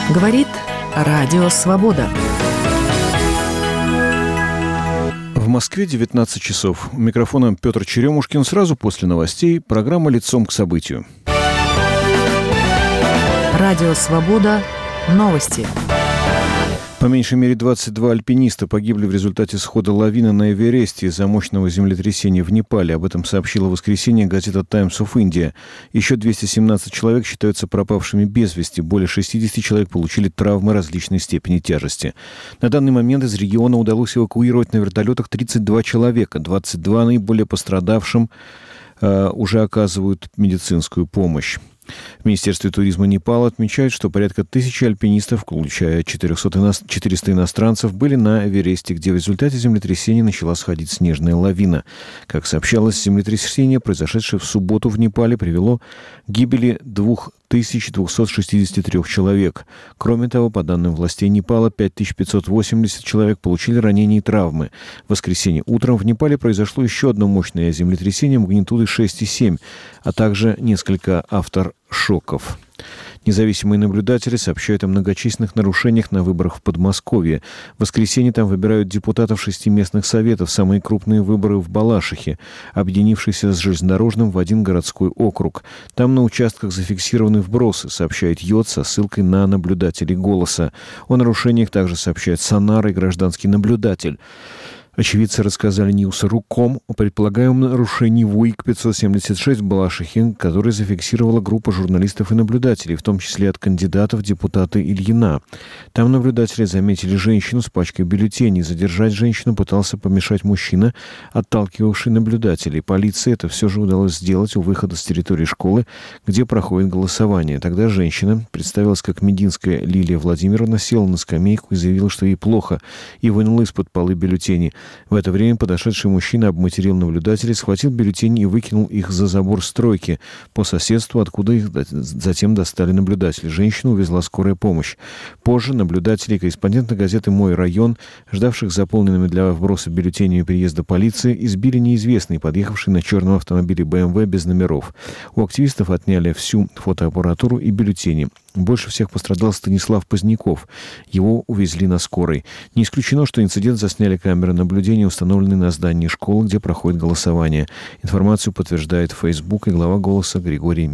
Говорит Радио Свобода. В Москве 19 часов. У микрофона Петр Черемушкин. Сразу после новостей программа «Лицом к событию». Радио Свобода. Новости. По меньшей мере 22 альпиниста погибли в результате схода лавины на Эвересте из-за мощного землетрясения в Непале. Об этом сообщила в воскресенье газета «Times of India». Еще 217 человек считаются пропавшими без вести. Более 60 человек получили травмы различной степени тяжести. На данный момент из региона удалось эвакуировать на вертолетах 32 человека. 22 наиболее пострадавшим уже оказывают медицинскую помощь. В Министерстве туризма Непала отмечают, что порядка 1000 альпинистов, включая 400 иностранцев, были на Эвересте, где в результате землетрясения начала сходить снежная лавина. Как сообщалось, землетрясение, произошедшее в субботу в Непале, привело к гибели 2263 человек. Кроме того, по данным властей Непала, 5580 человек получили ранения и травмы. В воскресенье утром в Непале произошло еще одно мощное землетрясение магнитудой 6,7, а также несколько авторшоков. Независимые наблюдатели сообщают о многочисленных нарушениях на выборах в Подмосковье. В воскресенье там выбирают депутатов 6 местных советов. Самые крупные выборы в Балашихе, объединившиеся с железнодорожным в один городской округ. Там на участках зафиксированы вбросы, сообщает ЙОТ со ссылкой на наблюдателей «Голоса». О нарушениях также сообщает Сонар и гражданский наблюдатель. Очевидцы рассказали Ньюс.ру.ком о предполагаемом нарушении в УИК-576 в Балашихе, которое зафиксировала группа журналистов и наблюдателей, в том числе от кандидата в депутаты Ильина. Там наблюдатели заметили женщину с пачкой бюллетеней. Задержать женщину пытался помешать мужчина, отталкивавший наблюдателей. Полиции это все же удалось сделать у выхода с территории школы, где проходит голосование. Тогда женщина, представилась как Мединская Лилия Владимировна, села на скамейку и заявила, что ей плохо, и вынула из-под полы бюллетени. В это время подошедший мужчина обматерил наблюдателей, схватил бюллетени и выкинул их за забор стройки по соседству, откуда их затем достали наблюдатели. Женщину увезла скорая помощь. Позже наблюдатели и корреспонденты газеты «Мой район», ждавших заполненными для вброса бюллетенями приезда полиции, избили неизвестный, подъехавший на черном автомобиле BMW без номеров. У активистов отняли всю фотоаппаратуру и бюллетени. Больше всех пострадал Станислав Поздняков. Его увезли на скорой. Не исключено, что инцидент засняли камеры наблюдения, установленные на здании школы, где проходит голосование. Информацию подтверждает Facebook и глава «Голоса» Григорий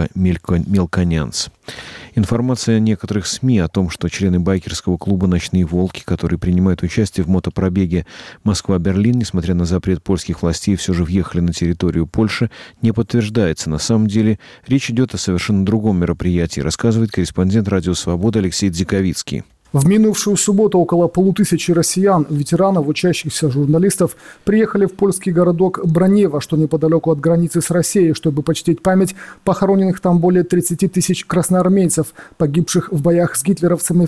Мелконянц. Информация некоторых СМИ о том, что члены байкерского клуба «Ночные волки», которые принимают участие в мотопробеге Москва-Берлин, несмотря на запрет польских властей, все же въехали на территорию Польши, не подтверждается. На самом деле речь идет о совершенно другом мероприятии, рассказывает корреспондент «Радио Свобода» Алексей Дзиковицкий. В минувшую субботу около 500 россиян, ветеранов, учащихся журналистов, приехали в польский городок Бранево, что неподалеку от границы с Россией, чтобы почтить память похороненных там более 30 тысяч красноармейцев, погибших в боях с гитлеровцами в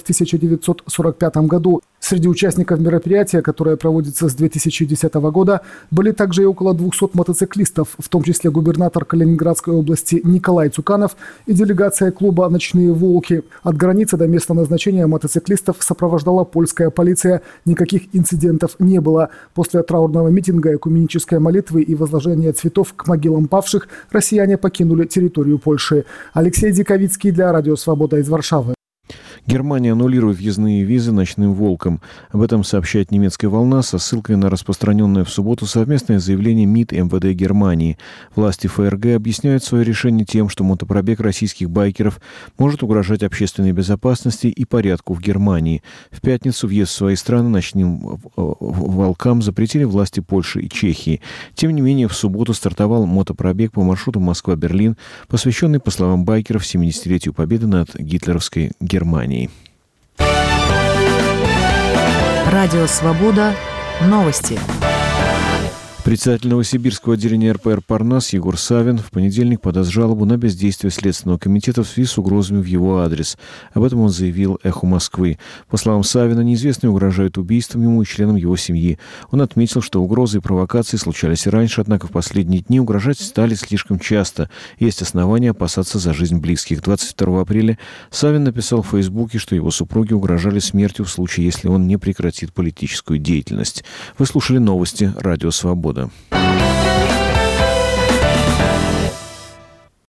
1945 году. Среди участников мероприятия, которое проводится с 2010 года, были также и около 200 мотоциклистов, в том числе губернатор Калининградской области Николай Цуканов и делегация клуба «Ночные волки». От границы до места назначения мотоциклистов сопровождала польская полиция. Никаких инцидентов не было. После траурного митинга, экуменической молитвы и возложения цветов к могилам павших россияне покинули территорию Польши. Алексей Диковицкий для Радио Свобода из Варшавы. Германия аннулирует въездные визы «Ночным волкам». Об этом сообщает «Немецкая волна» со ссылкой на распространенное в субботу совместное заявление МИД и МВД Германии. Власти ФРГ объясняют свое решение тем, что мотопробег российских байкеров может угрожать общественной безопасности и порядку в Германии. В пятницу въезд в свои страны «Ночным волкам» запретили власти Польши и Чехии. Тем не менее, в субботу стартовал мотопробег по маршруту Москва-Берлин, посвященный, по словам байкеров, 70-летию победы над гитлеровской Германией. Радио Свобода. Новости. Председатель Новосибирского отделения РПР «Парнас» Егор Савин в понедельник подаст жалобу на бездействие Следственного комитета в связи с угрозами в его адрес. Об этом он заявил «Эху Москвы». По словам Савина, неизвестные угрожают убийством ему и членам его семьи. Он отметил, что угрозы и провокации случались и раньше, однако в последние дни угрожать стали слишком часто. Есть основания опасаться за жизнь близких. 22 апреля Савин написал в Фейсбуке, что его супруге угрожали смертью в случае, если он не прекратит политическую деятельность. Вы слушали новости «Радио Свобода».